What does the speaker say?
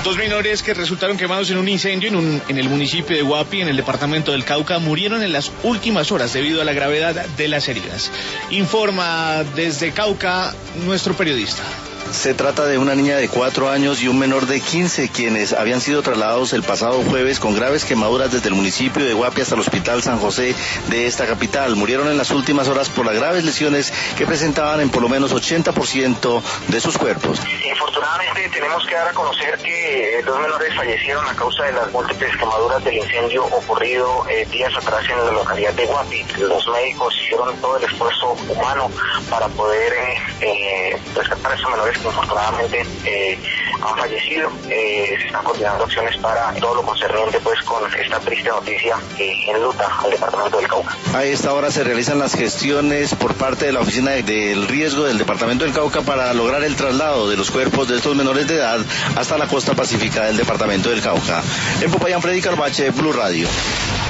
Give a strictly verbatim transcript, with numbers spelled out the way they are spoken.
Dos menores que resultaron quemados en un incendio en, un, en el municipio de Guapi, en el departamento del Cauca, murieron en las últimas horas debido a la gravedad de las heridas. Informa desde Cauca nuestro periodista. Se trata de una niña de cuatro años y un menor de quince, quienes habían sido trasladados el pasado jueves con graves quemaduras desde el municipio de Guapi hasta el Hospital San José de esta capital. Murieron en las últimas horas por las graves lesiones que presentaban en por lo menos ochenta por ciento de sus cuerpos. Infortunadamente tenemos que dar a conocer que dos menores fallecieron a causa de las múltiples quemaduras del incendio ocurrido eh, días atrás en la localidad de Guapi. Los médicos hicieron todo el esfuerzo humano para poder eh, eh, rescatar a esos menores que infortunadamente eh, han fallecido. Eh, se están coordinando acciones para todo lo concerniente pues con esta triste noticia que enluta al departamento del Cauca. A esta hora se realizan las gestiones por parte de la Oficina del Riesgo del departamento del Cauca para lograr el traslado de los cuerpos de estos menores de edad hasta la costa pacífica del departamento del Cauca. En Popayán, Freddy Carbache, Blue Radio.